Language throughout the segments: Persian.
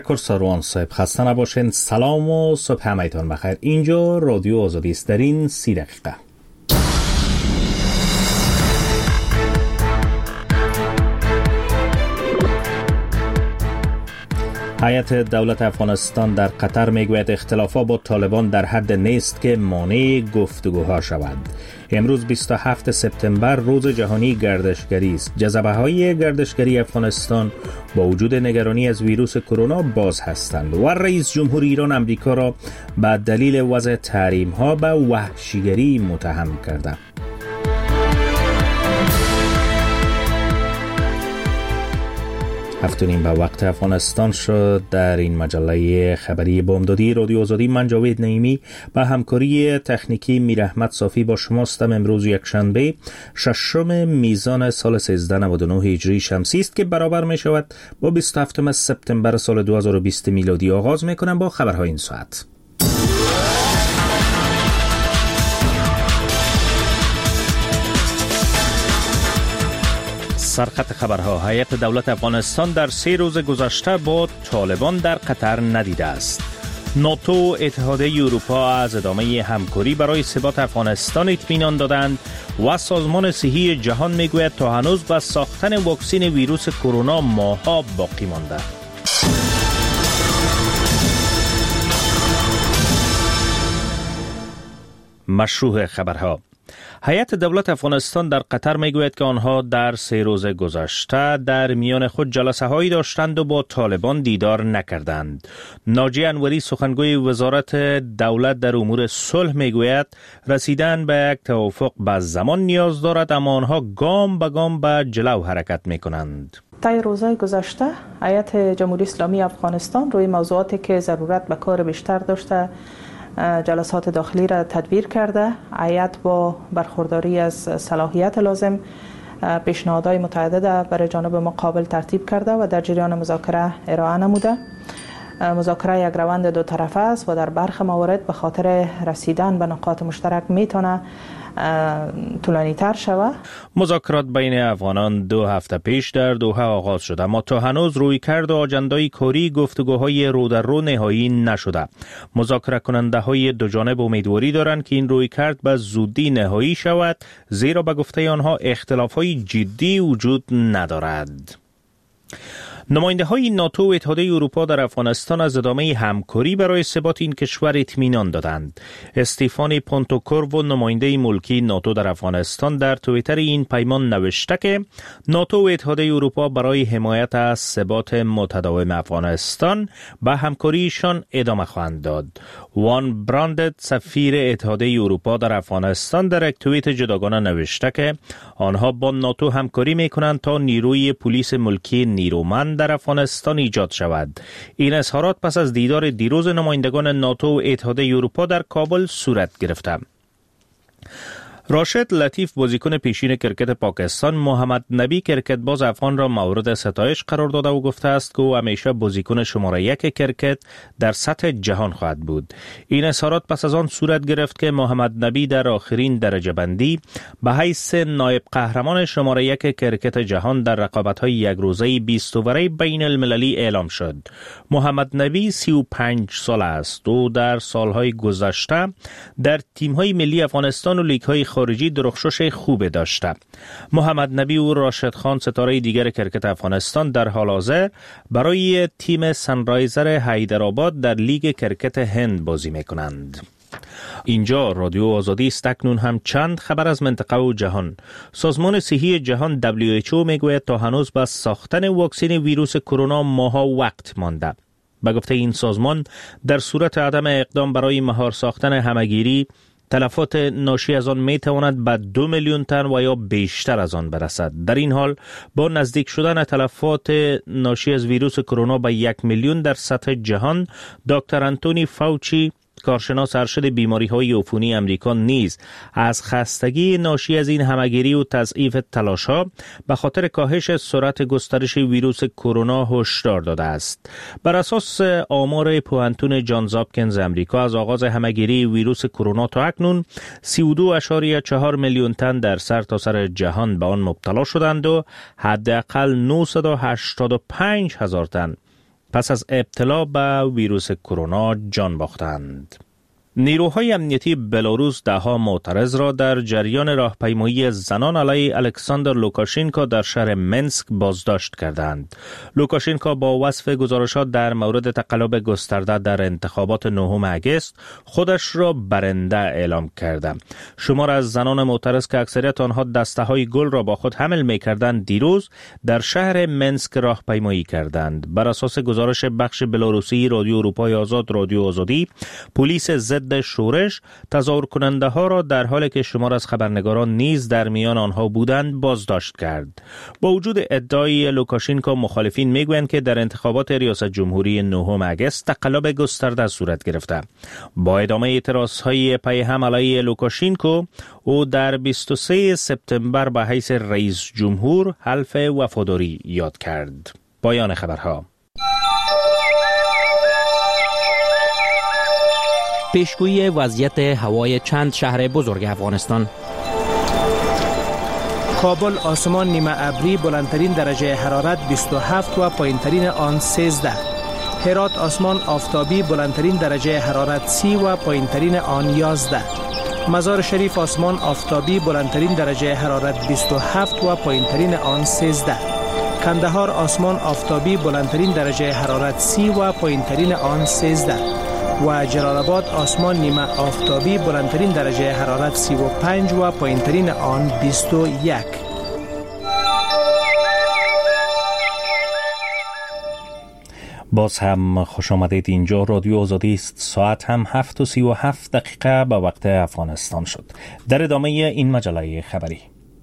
سروان صاحب خسته نباشین. سلام و صبح همایتان بخیر. اینجا رادیو آزادی است. در این 30 دقیقه هیئت دولت افغانستان در قطر میگوید اختلافات با طالبان در حد نیست که مانع گفتگوها شود. امروز 27 سپتامبر روز جهانی گردشگری است. جذبه‌های گردشگری افغانستان با وجود نگرانی از ویروس کرونا باز هستند و رئیس جمهور ایران امریکا را به دلیل وضع تحریم‌ها به وحشیگری متهم کرده. هفتونیم به وقت افغانستان شد. در این مجله خبری بامدادی رادیو آزادی من جاوید نعیمی با همکاری تکنیکی میر احمد صافی با شماستم. امروز یکشنبه 6 میزان سال 1399 هجری شمسی است که برابر می شود با 27 سپتامبر سال 2020 میلادی. آغاز می کنم با خبرهای این ساعت. سرخط خبرها: هیئت دولت افغانستان در 3 روز گذشته با طالبان در قطر ندیده است. ناتو و اتحادیه اروپا از ادامه همکاری برای ثبات افغانستان اطمینان دادند و سازمان صحی جهان میگوید تا هنوز به ساختن واکسن ویروس کرونا ماه‌ها باقی مانده. مشروع خبرها: هیئت دولت افغانستان در قطر میگوید که آنها در 3 روز گذشته در میان خود جلسه هایی داشتند و با طالبان دیدار نکردند. ناجی انوری سخنگوی وزارت دولت در امور صلح میگوید رسیدن به یک توافق به زمان نیاز دارد، اما آنها گام به گام به جلو حرکت میکنند. طی روزهای گذشته هیئت جمهوری اسلامی افغانستان روی موضوعاتی که ضرورت به کار بیشتر داشته جلسات داخلی را تدبیر کرده. هیئت با برخورداری از صلاحیت لازم پیشنهادهای متعدد برای جانب مقابل ترتیب کرده و در جریان مذاکره ارائه نموده. مذاکره یک روند دو طرفه است و در برخی موارد به خاطر رسیدن به نقاط مشترک میتونه طولانی تر شود. مذاکرات بین افغانان 2 هفته پیش در دوحه آغاز شده، اما تا هنوز رویکرد و آجندای کاری گفتگوهای رو در رو نهایی نشده. مذاکره کننده های دو جانب امیدواری دارند که این رویکرد به زودی نهایی شود، زیرا به گفته آنها اختلاف های جدی وجود ندارد. نماینده های ناتو و اتحادیه اروپا در افغانستان از ادامه همکاری برای ثبات این کشور اطمینان دادند. استیفان پونتوکورو، نماینده ملکی ناتو در افغانستان، در توییتر این پیمان نوشته که ناتو و اتحادیه اروپا برای حمایت از ثبات متداوم افغانستان به همکاریشان ادامه خواهند داد. وان براندت، سفیر اتحادیه اروپا در افغانستان، در یک توییت جداگانه نوشته که آنها با ناتو همکاری میکنند تا نیروی پلیس ملکی نیرومند در افغانستان ایجاد شود. این اظهارات پس از دیدار دیروز نمایندگان ناتو و اتحادیه اروپا در کابل صورت گرفته. راشد لطیف، بازیکن پیشین کرکت پاکستان، محمد نبی کرکتباز افغان را مورد ستایش قرار داده و گفته است که او همیشه بازیکن شماره 1 کرکت در سطح جهان خواهد بود. این اظهارات پس از آن صورت گرفت که محمد نبی در آخرین درجه بندی به حیث نایب قهرمان شماره 1 کرکت جهان در رقابت‌های یک روزه 20 اووره بین المللی اعلام شد. محمد نبی 35 سال است و در سالهای گذشته در تیم‌های ملی افغانستان و لیگ‌های خارجی درخشش خوب داشته. محمد نبی و راشد خان، ستاره دیگر کرکت افغانستان، در حال حاضر برای تیم سنرایزر حیدرآباد در لیگ کرکت هند بازی میکنند. اینجا رادیو آزادی است. اکنون هم چند خبر از منطقه و جهان. سازمان صحی جهان WHO میگوید تا هنوز به ساختن واکسن ویروس کرونا ماها وقت مانده. به گفته این سازمان در صورت عدم اقدام برای مهار ساختن همگیری، تلفات ناشی از آن می تواند به 2 میلیون تن و یا بیشتر از آن برسد. در این حال با نزدیک شدن تلفات ناشی از ویروس کرونا به 1 میلیون در سطح جهان، دکتر انتونی فاوچی، کارشناس ارشد بیماری‌های عفونی امریکا، نیز از خستگی ناشی از این همگیری و تضعیف تلاش‌ها به خاطر کاهش سرعت گسترش ویروس کرونا هشدار داده است. بر اساس آمار پوهنتون جانز هاپکینز امریکا، از آغاز همگیری ویروس کرونا تا اکنون 32.4 میلیون تن در سرتاسر جهان به آن مبتلا شدند و حداقل 985,000 تن پس از ابتلا به ویروس کرونا جان باختند. نیروهای امنیتی بلاروس دهها معترض را در جریان راهپیمایی زنان علیه الکساندر لوکاشنکو در شهر منسک بازداشت کردند. لوکاشنکو با وصف گزارشات در مورد تقلب گسترده در انتخابات 9 اگست خودش را برنده اعلام کرده. شمار از زنان معترض که اکثریت آنها دسته‌های گل را با خود حمل می‌کردند دیروز در شهر منسک راهپیمایی کردند. بر اساس گزارش بخش بلاروسی رادیو اروپای آزاد رادیو آزادی، پلیس ضد شورش تظاهر کننده ها را در حالی که شمار از خبرنگاران نیز در میان آنها بودند بازداشت کرد. با وجود ادعای لوکاشنکو، مخالفین میگویند که در انتخابات ریاست جمهوری 9 اگست تقلب گسترده صورت گرفته. با ادامه اعتراضهای پی هم علیه لوکاشنکو، او در 23 سپتامبر به حیث رئیس جمهور حلف وفاداری یاد کرد. پایان خبرها. پیشگویی وضعیت هوای چند شهر بزرگ افغانستان. کابل آسمان نیمه ابری، بلندترین درجه حرارت 27 و پایینترین آن 13. هرات آسمان آفتابی، بلندترین درجه حرارت 30 و پایینترین آن 11. مزار شریف آسمان آفتابی، بلندترین درجه حرارت 27 و پایینترین آن 13. کندهار آسمان آفتابی، بلندترین درجه حرارت 30 و پایینترین آن 13. و جلال آباد آسمان نیمه آفتابی، بلندترین درجه حرارت 35 و پایینترین آن 21. باز هم خوش آمدید. اینجا رادیو آزادی است. ساعت هم 7:37 به وقت افغانستان شد. در ادامه این مجله خبری،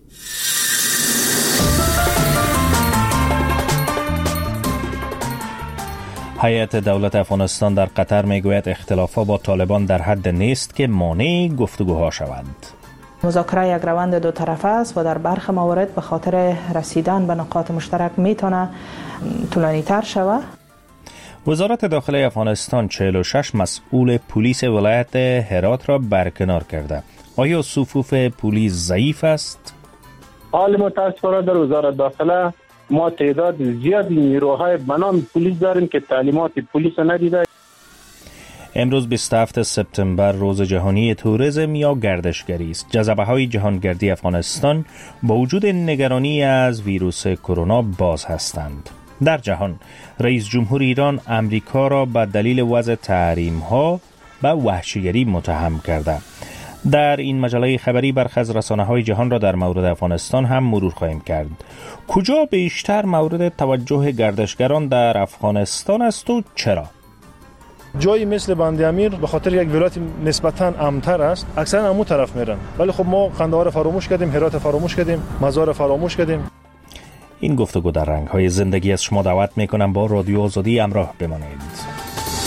هیئت دولت افغانستان در قطر میگوید اختلافات با طالبان در حد نیست که مانع گفتگوها شوند. مذاکره یک روند دو طرفه است و در برخی موارد به خاطر رسیدن به نقاط مشترک میتونه طولانی تر شود. وزارت داخلی افغانستان 46 مسئول پلیس ولایت هرات را برکنار کرده. آیا صفوف پلیس ضعیف است؟ حال متاسفانه در وزارت داخله ما تعداد زیادی نیروهای بنام پلیس داریم که تعلیمات پلیس ندیده. امروز 27 سپتامبر روز جهانی توریسم یا گردشگری است. جذبه‌های جهانگردی افغانستان با وجود نگرانی از ویروس کرونا باز هستند. در جهان، رئیس جمهور ایران امریکا را به دلیل وضع تحریم‌ها به وحشیگری متهم کرده. در این مجله خبری برخی از رسانه‌های جهان را در مورد افغانستان هم مرور خواهیم کرد. کجا بیشتر مورد توجه گردشگران در افغانستان است و چرا؟ جایی مثل بند امیر به خاطر یک ولایت نسبتاً امن‌تر است، اکثرا همون طرف میرن. ولی خب ما قندهار فراموش کردیم، هرات فراموش کردیم، مزار فراموش کردیم. این گفتگو در رنگ‌های زندگی از شما دعوت می‌کنم با رادیو آزادی همراه بمانید.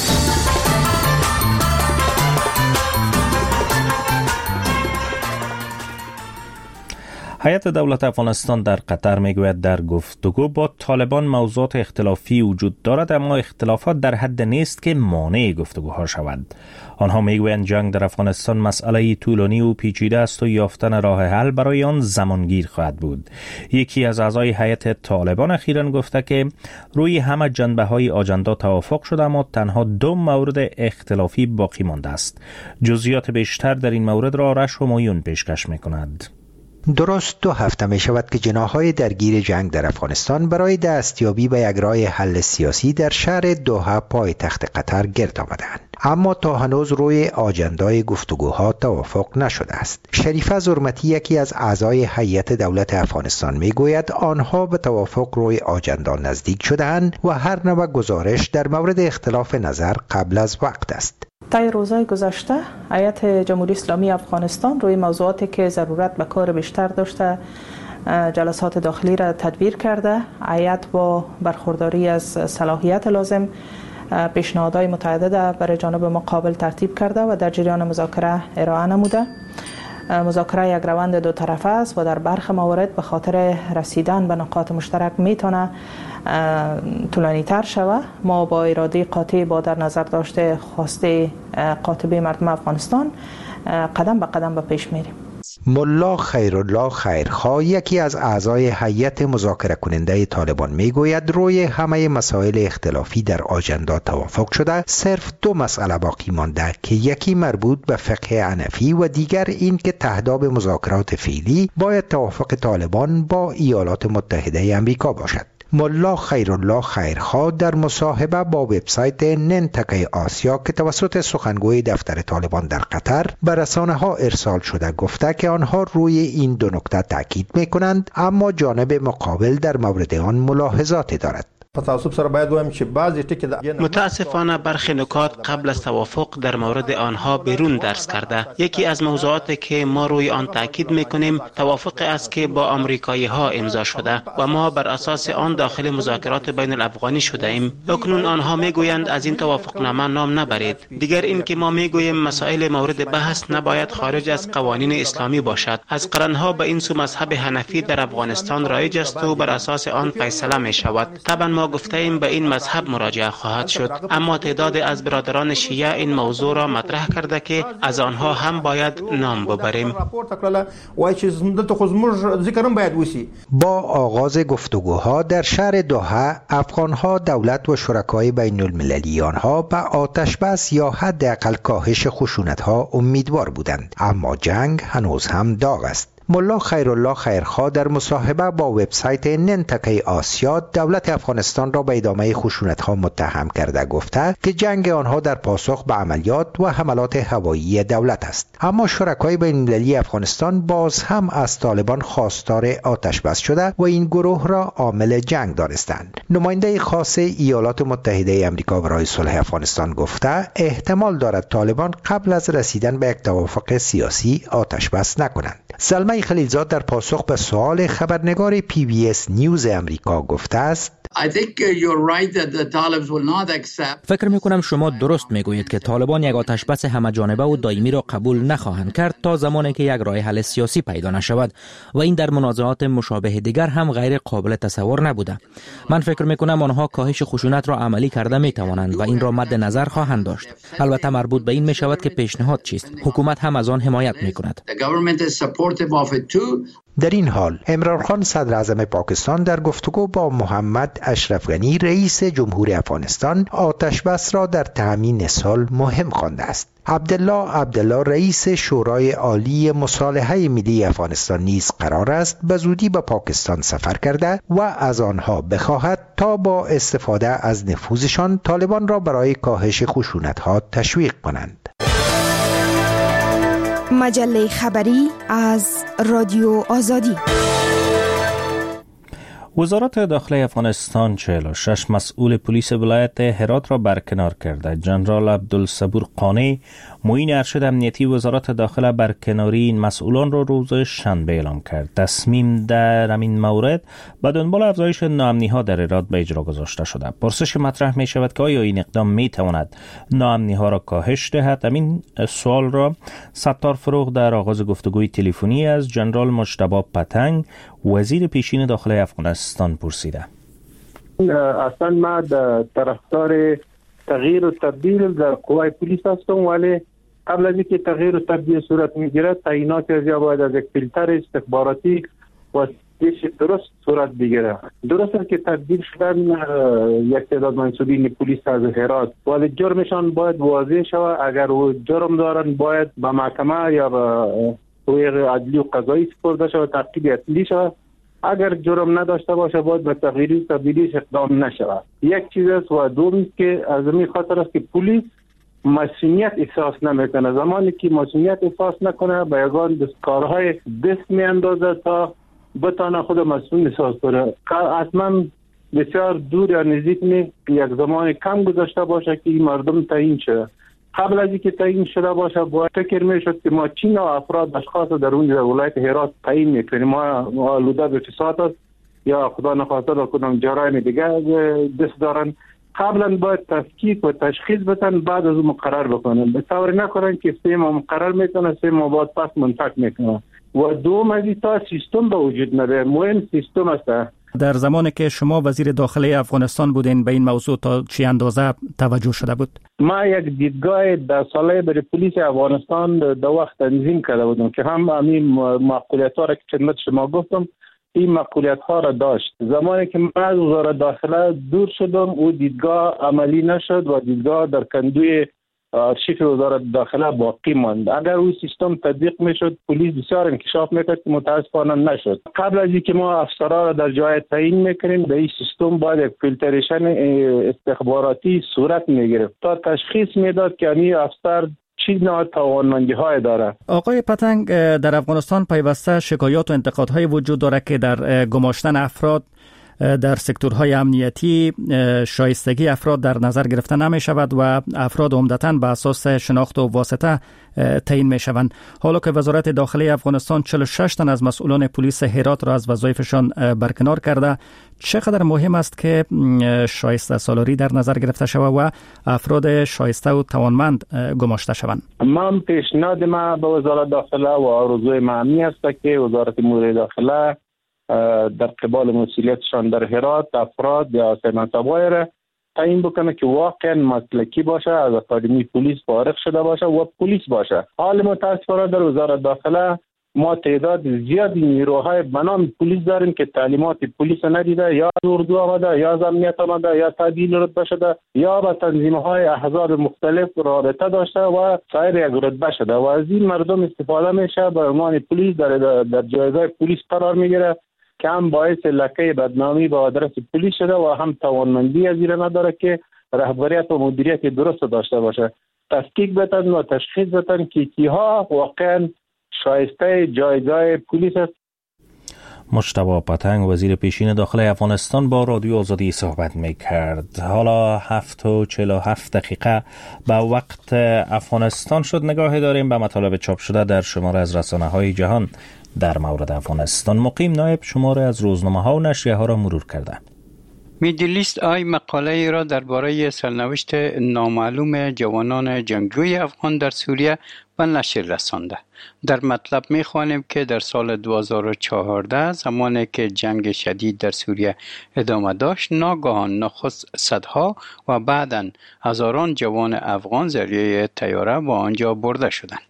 هیئت دولت افغانستان در قطر میگوید در گفتگو با طالبان موضوعات اختلافی وجود دارد، اما اختلافات در حد نیست که مانع گفتگوها شود. آنها میگویند جنگ در افغانستان مسئله طولانی و پیچیده است و یافتن راه حل برای آن زمانگیر خواهد بود. یکی از اعضای هیئت طالبان اخیراً گفته که روی همه جنبه‌های آجندا توافق شده، اما تنها 2 مورد اختلافی باقی مانده است. جزئیات بیشتر در این مورد را آرش همایون پیشکش می‌کند. درست 2 هفته می شود که جناح‌های درگیر جنگ در افغانستان برای دستیابی به یک راه حل سیاسی در شهر دوحه پایتخت قطر گرد آمدند، اما تا هنوز روی آجندای گفتگوها توافق نشده است. شریفه زرمتی، یکی از اعضای هیئت دولت افغانستان، می گوید آنها به توافق روی آجندا نزدیک شده‌اند و هر نوع گزارش در مورد اختلاف نظر قبل از وقت است. طی روزهای گذشته هیئت جمهوری اسلامی افغانستان روی موضوعاتی که ضرورت به کار بیشتر داشته جلسات داخلی را تدبیر کرده. هیئت با برخورداری از صلاحیت لازم پیشنهادهای متعدد برای جانب مقابل ترتیب کرده و در جریان مذاکره ارائه نموده. مذاکره یک روند دو طرفه است و در برخی موارد به خاطر رسیدن به نقاط مشترک میتونه طولانی تر شود. ما با اراده قاطع با در نظر داشته خواسته قاطبه مردم افغانستان قدم به قدم به پیش میریم. است. ملا خیرالله خیرخواه، یکی از اعضای هیئت مذاکره کننده طالبان، میگوید روی همه مسائل اختلافی در آجندا توافق شده، صرف دو مسئله باقی مانده که یکی مربوط به فقه حنفی و دیگر این که تهداب مذاکرات فعلی باید توافق طالبان با ایالات متحده آمریکا باشد. ملا خیرالله خیرخواه در مصاحبه با وبسایت ننتکه آسیا که توسط سخنگوی دفتر طالبان در قطر به رسانه‌ها ارسال شده گفته که آنها روی این دو نکته تاکید می‌کنند، اما جانب مقابل در مورد آن ملاحظاتی دارد. متاسفانه برخی نکات قبل از توافق در مورد آنها بیرون درس کرده. یکی از موضوعاتی که ما روی آن تاکید میکنیم توافق است که با آمریکایی ها امضا شده و ما بر اساس آن داخل مذاکرات بین الافغانی شده ایم. اکنون آنها میگویند از این توافقنامه نام نبرید. دیگر این که ما میگوییم مسائل مورد بحث نباید خارج از قوانین اسلامی باشد. از قرنها به این سو مذهب حنفی در افغانستان رایج است و بر اساس آن فیصله می شود. طبعا ما گفته ایم به این مذهب مراجعه خواهد شد، اما تعدادی از برادران شیعه این موضوع را مطرح کرده که از آنها هم باید نام ببریم. با آغاز گفتگوها در شهر دوحه، افغانها دولت و شرکای بین المللی آنها به آتش بس یا حداقل کاهش خشونت‌ها امیدوار بودند، اما جنگ هنوز هم داغ است. ملا خیرالله خیرخواه در مصاحبه با وبسایت ننتکه آسیا دولت افغانستان را به ادامه خشونت‌ها متهم کرده گفته که جنگ آنها در پاسخ به عملیات و حملات هوایی دولت است، اما شرکای بین‌المللی افغانستان باز هم از طالبان خواستار آتش بس شده و این گروه را عامل جنگ دانستند. نماینده خاص ایالات متحده آمریکا برای صلح افغانستان گفته احتمال دارد طالبان قبل از رسیدن به یک توافق سیاسی آتش بس نکنند. سلمه خلیلزاد در پاسخ به سوال خبرنگار PBS نیوز امریکا گفته است: فکر میکنم شما درست میگویید که طالبان یک آتش بس همه جانبه و دائمی را قبول نخواهند کرد تا زمانی که یک راه حل سیاسی پیدا نشود و این در منازعات مشابه دیگر هم غیر قابل تصور نبوده. من فکر میکنم آنها کاهش خشونت را عملی کرده میتوانند و این را مد نظر خواهند داشت. البته مربوط به این میشود که پیشنهاد چیست. حکومت هم از آن حمایت میکند. در این حال عمران خان صدر اعظم پاکستان در گفتگو با محمد اشرف غنی رئیس جمهور افغانستان آتش بس را در تامین صلح مهم خوانده است. عبدالله رئیس شورای عالی مصالحه ملی افغانستان نیز قرار است به زودی به پاکستان سفر کرده و از آنها بخواهد تا با استفاده از نفوذشان طالبان را برای کاهش خشونت‌ها تشویق کنند. مجله خبری از رادیو آزادی. وزارت داخلی افغانستان 46 مسئول پلیس ولایت هرات را برکنار کرده. جنرال عبدالصبور قانی معین ارشد امنیتی وزارت داخل برکناری این مسئولان را روز شنبه اعلام کرد. تصمیم در این مورد به دنبال افزایش ناامنی‌ها در هرات به اجرا گذاشته شده. پرسش مطرح می شود که آیا این اقدام می تواند ناامنی‌ها را کاهش دهد؟ همین سوال را ستار فروغ در آغاز گفتگوی تلفنی از جنرال مجتبی پتنگ وزیر پیشین داخلی افغانستان پرسیده. اصلا ما طرفدار تغییر و تبدیل در قوای پلیس هستم، ولی قبل از اینکه تغییر و تبدیل صورت میگیرد تعیینات از باید از یک فیلتر استخباراتی و درست صورت بگیره. درست است که تبدیل شدن یک تعداد منصوبین پلیس از هرات، ولی جرمشان باید واضح شود. اگر او جرم دارن باید به محکمه یا به قوه عدلی و قضایی سپرده شود، تعقیب اصلی شود. اگر جرم نداشته باشه باید به تغییر و تبدیلیش اقدام نشود. یک چیز است و دوم است که از این خاطر است که پلیس مسئولیت احساس نمیکنه. زمانی که مسئولیت احساس نکنه به یگان دستکارهای دست میاندازه تا بتانه خود مسئول احساس کنه. اصلا بسیار دور یا نزدیک نیست یک زمان کم گذاشته باشه که این مردم تعیین شده. قبل از اینکه تعیین شده باشه باید فکر میشد که ما چین و افراد اشخاص در اون ولایت هرات تعیین میکنیم. ما آلوده به فساد است یا خدا نخواسته در کدام جرایم دیگه دست دارن. قبلا باید تفکیک و تشخیص بدن، بعد از اون مقرر بکنن. به طوری نکنن که سه ماه مقرر میکنن، 3 ماه بعد پس منطق میکنن. و دوم از این تا سیستم به وجود نده. مهم سیستم است. در زمانی که شما وزیر داخلی افغانستان بودین به این موضوع تا چه اندازه توجه شده بود؟ ما یک دیدگاه در ساله برای پلیس افغانستان در وقت تنظیم کرده بودم که هم همین معقولیت ها را که خدمت شما گفتم این معقولیت ها را داشت. زمانی که من از وزارت داخله دور شدم او دیدگاه عملی نشد و دیدگاه در کندوی آرشیف وزارت داخله باقی ماند. اگر او سیستم تطبیق میشد پلیس بسیار انکشاف میکرد که متاسفانه نشد. قبل از اینکه ما افسرها را در جای تعیین میکنیم در این سیستم باید یک فیلتریشن استخباراتی صورت میگرفت تا تشخیص میداد که این افسر چی نوع توانمندی های داره. آقای پتنگ، در افغانستان پیوسته شکایات و انتقادهای وجود داره که در گماشتن افراد در سکتورهای امنیتی شایستگی افراد در نظر گرفته نمی شود و افراد عمدتاً به اساس شناخت و واسطه تعیین می شوند. حالا که وزارت داخلی افغانستان 46 تن از مسئولان پلیس هرات را از وظایفشان برکنار کرده، چقدر مهم است که شایسته سالاری در نظر گرفته شود و افراد شایسته و توانمند گماشته شوند؟ من پیشنهاد ما به وزارت داخله و آرزوی معنی است که وزارت امور داخله در قبال مسئولیتشان در هرات افراد یا منصب‌های را تعیین بکنه که واقعا مسلکی باشه، از اکادمی پلیس فارغ شده باشه و پلیس باشه. حال متاسفانه در وزارت داخله ما تعداد زیادی نیروهای به نام پلیس داریم که تعلیمات پلیس ندیده، یا اردو آمده، یا از امنیت آمده، یا تعدیل رتبه شده، یا با تنظیم‌های احزاب مختلف رابطه داشته و سایر یک رتبه شده و از این مردم استفاده میشه به عنوان پلیس در جایگاه پلیس قرار میگیره که هم باعث لکه بدنامی به آدرس پلیس شده و هم توانمندی از این نداره که رهبریت و مدیریت درست داشته باشه. تحقیق بتن و تشخیص بتن که کیها واقعا شایسته جایگاه پلیس است. مجتبی پتنگ، وزیر پیشین داخل افغانستان، با رادیو آزادی صحبت میکرد. حالا 7:47 به وقت افغانستان شد. نگاهی داریم به مطالب چاپ شده در شماره از رسانه‌های جهان در مورد افغانستان. مقیم نایب شماره از روزنامه‌ها و نشریه‌ها را مرور کرده. میدلیست آی مقاله را درباره سرنوشت نامعلوم جوانان جنگجوی افغان در سوریه به نشر رسانده. در مطلب می‌خوانیم که در سال 2014 زمانی که جنگ شدید در سوریه ادامه داشت، ناگهان نخست صدها و بعداً هزاران جوان افغان ذریعه طیاره به آنجا برده شدند.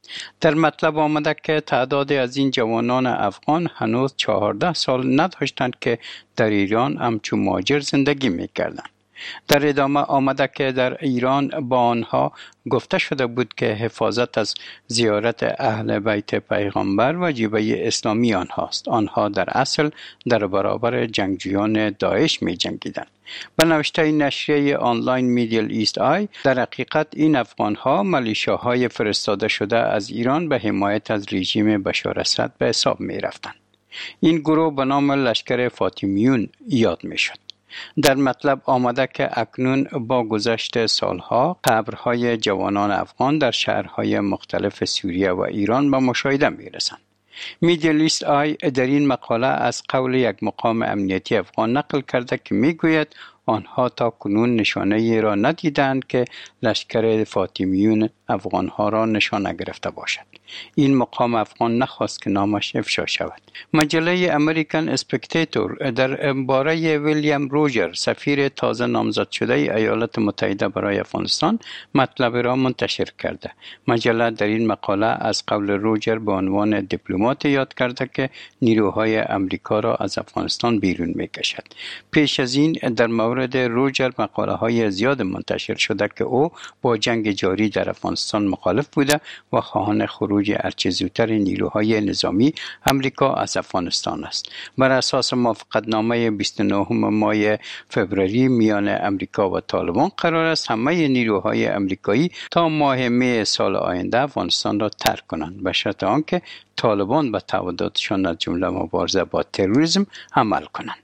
در مطلب آمده که تعداد از این جوانان افغان هنوز 14 سال نداشتند که در ایران همچون مهاجر زندگی می‌کردند. در ادامه آمده که در ایران با آنها گفته شده بود که حفاظت از زیارت اهل بیت پیغمبر وجیبه اسلامی آنهاست. آنها در اصل در برابر جنگجویان داعش می جنگیدند. به نوشته نشریه آنلاین میدل ایست آی، در حقیقت این افغانها ملیشیاهای فرستاده شده از ایران به حمایت از رژیم بشار اسد به حساب می رفتند. این گروه به نام لشکر فاطمیون یاد می شد. در مطلب آمده که اکنون با گذشت سالها قبرهای جوانان افغان در شهرهای مختلف سوریه و ایران به مشاهده می رسند. میدلیست آی در این مقاله از قول یک مقام امنیتی افغان نقل کرده که می گوید آنها تا کنون نشانه‌ای را ندیدند که لشکر فاطمیون افغانها را نشانه گرفته باشد. این مقام افغان نخواست که نامش افشا شود. مجله امریکن اسپکتاتور در باره ویلیام روجر، سفیر تازه نامزد شده ایالات متحده برای افغانستان، مطلب را منتشر کرده. مجله در این مقاله از قول روجر به عنوان دیپلمات یاد کرده که نیروهای امریکا را از افغانستان بیرون می‌کشد. پیش از این در مورد روجر مقاله های زیاد منتشر شده که او با جنگ جاری در افغانستان مخالف بوده و خواهان خروج هرچه زودتر نیروهای نظامی امریکا از افغانستان است. بر اساس موافقتنامه 29 ماه فوریه میان امریکا و طالبان قرار است همه نیروهای امریکایی تا ماه می سال آینده افغانستان را ترک کنند، به شرط آنکه طالبان به تعهداتشان از جمله مبارزه با تروریسم عمل کنند.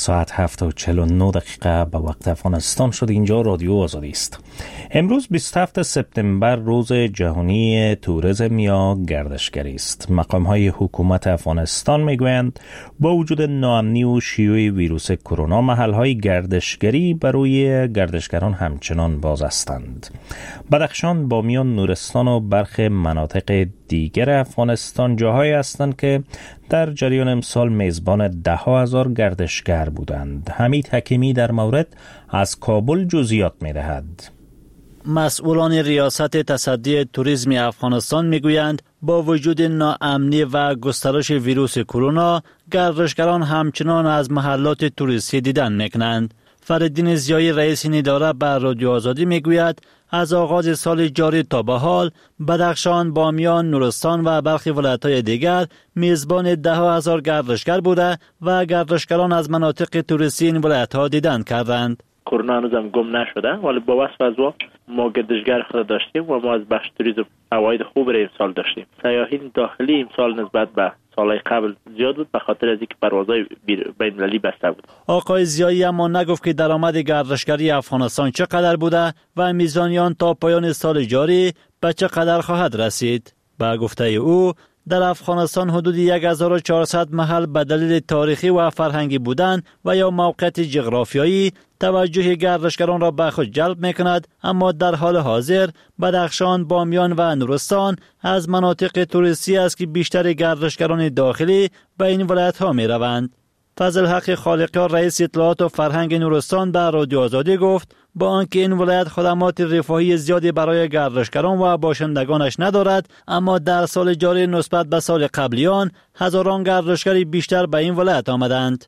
ساعت 7:49 به وقت افغانستان شد. اینجا رادیو آزادی است. امروز 27 سپتامبر روز جهانی توریسم یا گردشگری است. مقام‌های حکومت افغانستان میگویند با وجود ناامنی و شیوع ویروس کرونا محل‌های گردشگری برای گردشگران همچنان باز هستند. بدخشان، بامیان، نورستان و برخی مناطق دیگر افغانستان جاهایی هستند که در جریان امسال میزبان 10,000 گردشگر بودند. حمید حکیمی در مورد از کابل جزئیات می‌دهد. مسئولان ریاست تصدی توریسم افغانستان میگویند با وجود ناامنی و گسترش ویروس کرونا، گردشگران همچنان از محلات توریستی دیدن میکنند. فریدین ضیایی رئیس این اداره به رادیو آزادی میگوید از آغاز سال جاری تا به حال بدخشان، بامیان، نورستان و برخی ولایت‌های دیگر میزبان 10,000 گردشگر بوده و گردشگران از مناطق توریستی این ولایت‌ها دیدن کردند. کرونا هنوزم گم نشده، ولی با وصف از ما گردشگر خود داشتیم و ما از بخش توریسم عواید خوب را امسال داشتیم. سیاحین داخلی امسال نسبت به سالهای قبل زیاد بود به خاطر از اینکه پروازهای بین‌المللی بسته بود. آقای ضیایی اما نگفت که درآمد گردشگری افغانستان چقدر بوده و میزانی آن تا پایان سال جاری به چقدر خواهد رسید. به گفته او در افغانستان حدود 1400 محل به دلیل تاریخی و فرهنگی بودن و یا موقعیت جغرافیایی توجه گردشگران را به خود جلب می‌کند، اما در حال حاضر بدخشان، بامیان و نورستان از مناطق توریستی است که بیشتر گردشگران داخلی به این ولایت‌ها می‌روند. فضل حق خالقیار رئیس اطلاعات و فرهنگ نورستان به رادیو آزادی گفت با آنکه این ولایت خدمات رفاهی زیادی برای گردشگران و باشندگانش ندارد، اما در سال جاری نسبت به سال قبلیان هزاران گردشگری بیشتر به این ولایت آمدند.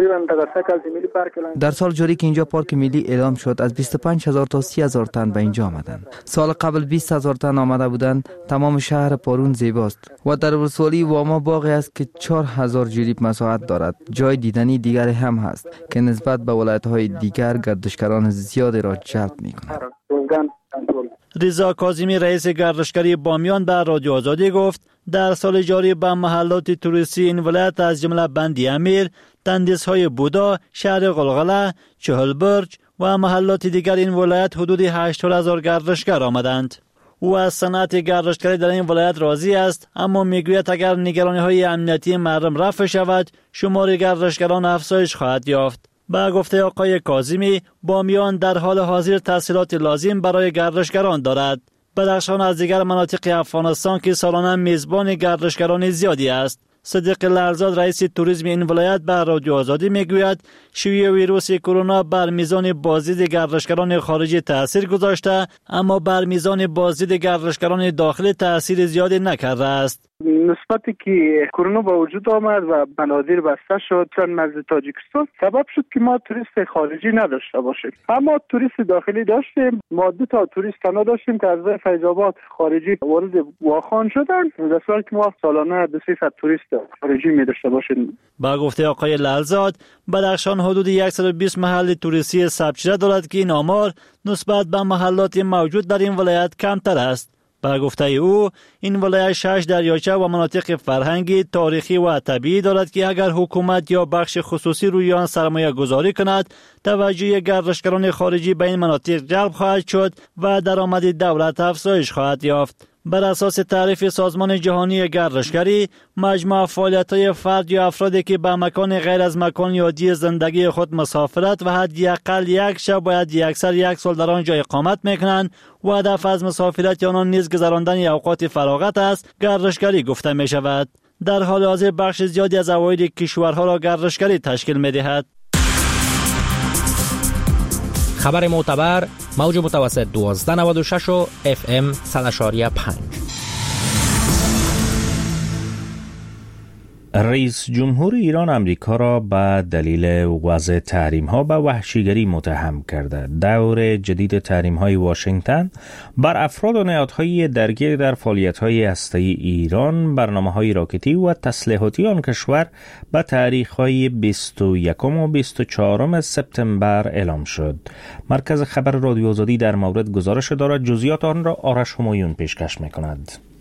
در سال جاری که اینجا پارک ملی اعلام شد از 25,000 تا 30,000 تن به اینجا آمدند. سال قبل 20,000 تن آمده بودند. تمام شهر پارون زیباست و در ولسوالی واما باغی است که 4,000 جریب مساحت دارد. جای دیدنی دیگری هم هست که نسبت به ولایت‌های دیگر گردشگران زیادی را جلب می‌کند. رضا کاظمی رئیس گردشگری بامیان به رادیو آزادی گفت در سال جاری به محلات توریستی این ولایت از جمله بندی امیر، تندیس‌های بودا، شهر غلغله، چهلبرج و محلات دیگر این ولایت حدود 80,000 گردشگر آمدند. او از صنعت گردشگری در این ولایت راضی است، اما میگوید اگر نگرانی‌های امنیتی مردم رفع شود، شمار گردشگران افزایش خواهد یافت. با گفته آقای کاظمی، بامیان در حال حاضر تسهیلات لازم برای گردشگران دارد. بدخشان از دیگر مناطق افغانستان که سالانه میزبان گردشگران زیادی است. صدیق لرزاد رئیس توریسم این ولایت به رادیو آزادی میگوید شیوع ویروس کرونا بر میزان بازدید گردشگران خارجی تاثیر گذاشته، اما بر میزان بازدید گردشگران داخلی تاثیر زیادی نکرده است. نسبتی که کرونا با وجود آمد و مناظر بسته شد چون نزد تاجیکستان سبب شد که ما توریست خارجی نداشته باشیم، اما توریست داخلی داشتیم. ما 2 تا توریست تنها داشتیم که از فیض آباد خارجی وارد واخان شدن، در صورتی که ما سالانه 200 توریست خارجی می داشته باشیم. با گفته آقای لالزاد، بدخشان حدود 120 محل توریستی ثبت شده دارد که این آمار نسبت به محلات موجود در این ولایت کمتر است. با گفته او، این ولایت 6 دریاچه و مناطق فرهنگی، تاریخی و طبیعی دارد که اگر حکومت یا بخش خصوصی روی آن سرمایه گذاری کند، توجه گردشگران خارجی به این مناطق جلب خواهد شد و درآمد دولت افزایش خواهد یافت. بر اساس تعریف سازمان جهانی گردشگری، مجموع فعالیت‌های فرد یا افرادی که به مکان غیر از مکان عادی زندگی خود مسافرت و حداقل یک شب باید اکثر 1 سال در آنجا اقامت می‌کنند و هدف از مسافرت آنان نیز گذراندن اوقات فراغت است، گردشگری گفته می‌شود. در حال حاضر بخش زیادی از عواید کشورها را گردشگری تشکیل می‌دهد. خبر معتبر، موج متوسط 1296 و FM 100.5. رئیس جمهور ایران امریکا را به دلیل وضع تحریم‌ها به وحشیگری متهم کرده. دور جدید تحریم‌های واشنگتن بر افراد و نهادهای درگیر در فعالیت‌های هسته‌ای ایران، برنامه‌های راکتی و تسلیحاتی آن کشور به تاریخ‌های 21 و 24 سپتامبر اعلام شد. مرکز خبر رادیو آزادی در مورد گزارش دارد. جزئیات آن را آرش همایون پیشکش می‌کند.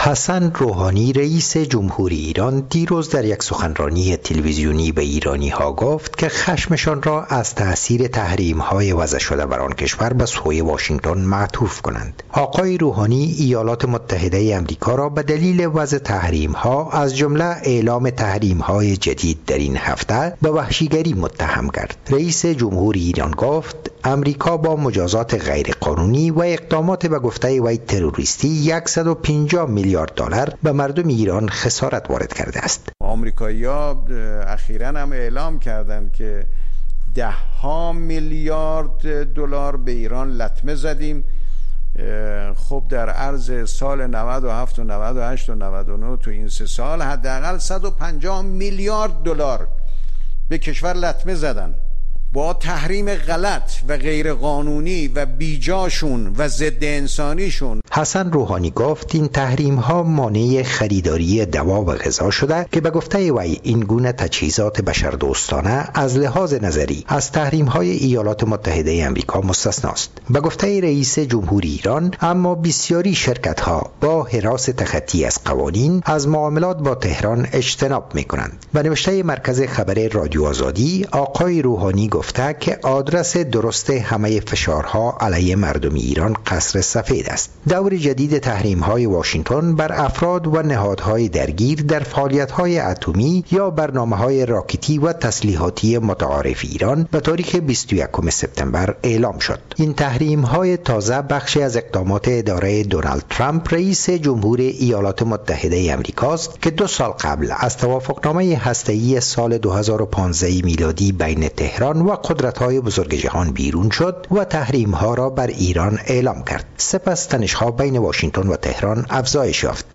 حسن روحانی رئیس جمهوری ایران دیروز در یک سخنرانی تلویزیونی به ایرانی ها گفت که خشمشان را از تأثیر تحریم های وضع شده بر آن کشور به سوی واشنگتن معطوف کنند. آقای روحانی ایالات متحده آمریکا را به دلیل وضع تحریم ها از جمله اعلام تحریم های جدید در این هفته به وحشیگری متهم کرد. رئیس جمهوری ایران گفت آمریکا با مجازات غیرقانونی و اقدامات به گفته وی تروریستی 150 میلیارد دلار به مردم ایران خسارت وارد کرده است. آمریکایی‌ها اخیراً هم اعلام کردند که 10 میلیارد دلار به ایران لطمه زدیم. خب در عرض سال 97 و 98 و 99 تو این 3 سال حداقل 150 میلیارد دلار به کشور لطمه زدن با تحریم غلط و غیر قانونی و بیجاشون و ضد انسانیشون. حسن روحانی گفت این تحریم ها مانع خریداری دوا و غذا شده که به گفته وی این گونه تجهیزات بشردوستانه از لحاظ نظری از تحریم های ایالات متحده آمریکا مستثناست. به گفته رئیس جمهوری ایران اما بسیاری شرکت ها با حراس تخطی از قوانین از معاملات با تهران اجتناب می کنند. به نوشته مرکز خبر رادیو آزادی آقای روحانی گفته که آدرس درست همه فشارها علیه مردم ایران قصر سفید است. دور جدید تحریم‌های واشنگتن بر افراد و نهادهای درگیر در فعالیت‌های اتمی یا برنامه‌های راکتی و تسلیحاتی متعارف ایران به تاریخ 21 سپتامبر اعلام شد. این تحریم‌های تازه بخشی از اقدامات اداره دونالد ترامپ رئیس جمهور ایالات متحده آمریکاست که 2 سال قبل از توافقنامه هسته‌ای سال 2015 میلادی بین تهران و قدرت‌های بزرگ جهان بیرون شد و تحریم‌ها را بر ایران اعلام کرد. سپس تنش‌ها بین واشنگتن و تهران افزایش یافت.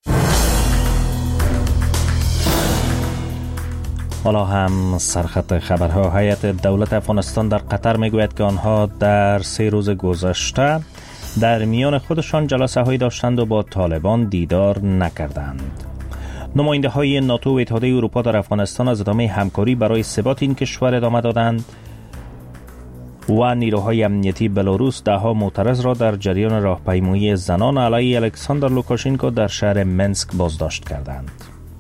حالا هم سرخط خبرها. هیئت دولت افغانستان در قطر میگوید که آنها در 3 روز گذشته در میان خودشان جلسه هایی داشتند و با طالبان دیدار نکردند. نماینده های ناتو و اتحادیه اروپا در افغانستان از ادامه همکاری برای ثبات این کشور ادامه دادند و نیروهای امنیتی بلاروس 10 معترض را در جریان راهپیمایی زنان علیه الکساندر لوکاشنکو در شهر منسک بازداشت کردند.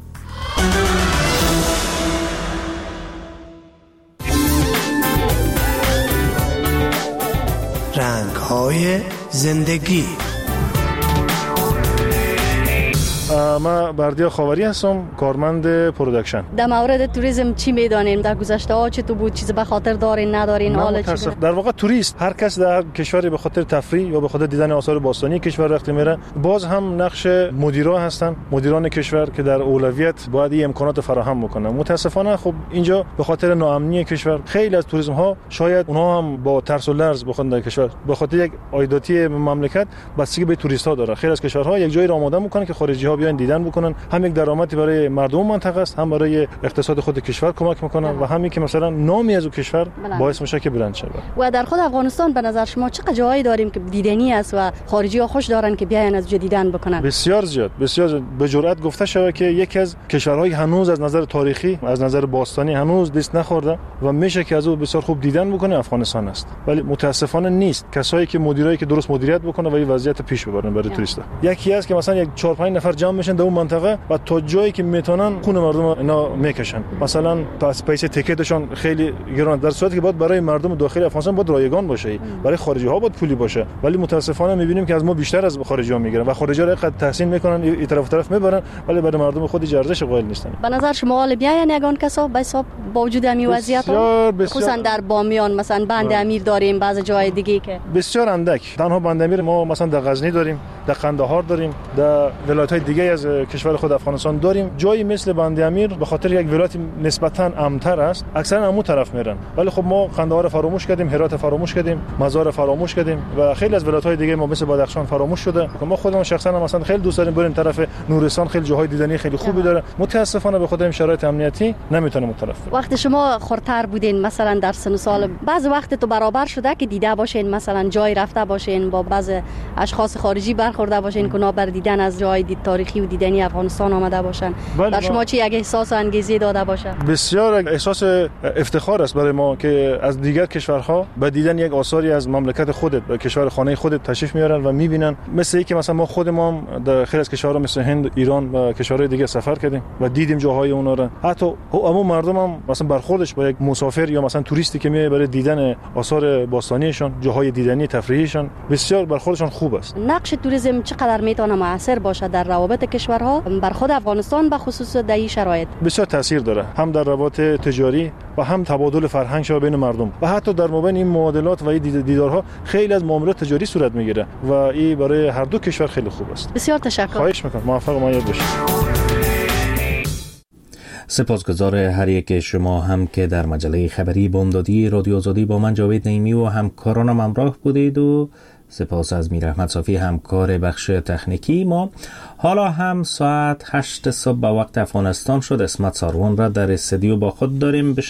رنگ‌های زندگی. ما بردیا خاوری هستم، کارمند پروداکشن. در مورد توریسم چی میدانین؟ در گذشته ها چطور بود؟ چیز به خاطر دارین ندارین؟ حالا چی؟ در واقع توریست هر کس در کشوری به خاطر تفریح یا به خاطر دیدن آثار باستانی کشور وقتی میره، باز هم نقش مدیرا هستن، مدیران کشور که در اولویت باید این امکانات فراهم بکنن. متاسفانه خب اینجا به خاطر ناامنی کشور خیلی از توریسم ها شاید اونها هم با ترس و لرز بخوان در کشور به خاطر یک عایداتی مملکت بستگی به توریست ها داره. خیلی از کشورها یک جایی را آماده میکنن که خارجی ها بیان دیدن بکنن، هم یک درآمدی برای مردم منطقه است، هم برای اقتصاد خود کشور کمک میکنن و همین که مثلا نامی از اون کشور باعث میشه که بلند شه. و در خود افغانستان به نظر شما چقدر جایی داریم که دیدنی است و خارجی ها خوش دارن که بیاین از دیدن بکنن؟ بسیار زیاد، بسیار به جرئت گفته شده که یکی از کشورهای هنوز از نظر تاریخی، از نظر باستانی هنوز دست نخورده و میشه که از اون بسیار خوب دیدن بکنه افغانستان است. ولی متاسفانه نیست کسایی که مدیرایی که درست مدیریت بکنه و این وضعیت پیش ببرن برای توریستا. یکی است که مثلا یک 4-5 نفر جمع میشن در اون منطقه و تا جایی که میتونن خون مردم اینا میکشن. مثلا پیسه تیکتشون خیلی گران، در صورتی که باید برای مردم داخل افغانستان باید رایگان باشه، برای خارجی ها باید پولی باشه، ولی متاسفانه میبینیم که از ما بیشتر از خارجی ها میگیرن و خارجی ها را قد تحسین میکنن، این طرف میبرن، ولی برای مردم خودی ارزش قائل نیستن. به نظر شما حال بیاین یگان کسا به حساب با وجود همین وضعیت خصوصا در بامیان مثلا بند امیر داریم، بعض جای دیگه که بسیار اندک. تنها بند امیر ما مثلا در غزنی داریم، در قندهار داریم، در ولایت‌های دیگه از کشور خود افغانستان داریم. جایی مثل بند امیر به خاطر یک ولایت نسبتاً امن‌تر است، اکثرا همون طرف میرن، ولی خب ما قندهار فراموش کردیم، هرات فراموش کردیم، مزار فراموش کردیم و خیلی از ولایت‌های دیگه ما مثل بدخشان فراموش شده. ما خودمون شخصا مثلا خیلی دوست داریم بریم طرف نورستان، خیلی جاهای دیدنی خیلی خوبی داره. متاسفانه به خاطر این شرایط امنیتی نمیتونیم اون طرف. وقتی شما خردتر بودین مثلا در سن و سال، بعض وقت تو برابر شده که دیده باشین مثلا جای رفته باشین با بعض اشخاص خارجی برخورد نخورده باشین که اونا بر دیدن از جای تاریخی و دیدنی افغانستان آمده باشن؟ بر شما چی یک احساس انگیزی داده باشه؟ بسیار احساس افتخار است برای ما که از دیگر کشورها به دیدن یک آثاری از مملکت خودت و کشور خانه خودت تشریف میارن و میبینن. مثل اینکه مثلا ما خودمون در خیلی از کشورها مثل هند، ایران و کشورهای دیگه سفر کردیم و دیدیم جاهای اونا را. حتی همون مردم هم مثلا برخوردش با یک مسافر یا مثلا توریستی که میاد برای دیدن آثار باستانیشان، جاهای دیدنی تفریحیشان، بسیار برخوردشان خوب است. نقش توریسم چقدر میتونه مؤثر باشه در روابط کشورها بر خود افغانستان به خصوص در این شرایط؟ بسیار تاثیر داره، هم در روابط تجاری و هم تبادل فرهنگ شده بین مردم و حتی در مابین این معادلات و این دیدارها خیلی از معاملات تجاری صورت میگیره و این برای هر دو کشور خیلی خوب است. بسیار تشکر. خواهش میکنم. موفق و مایل باشید. سپاسگزار هر یک شما هم که در مجله خبری بامدادی رادیو آزادی با من جاوید نعیمی و همکارانم همراه بودید و سپاس از میر احمد صافی همکار بخش تکنیکی ما. حالا هم ساعت 8 صبح به وقت افغانستان شد. اسمت ساروان را در استودیو با خود داریم.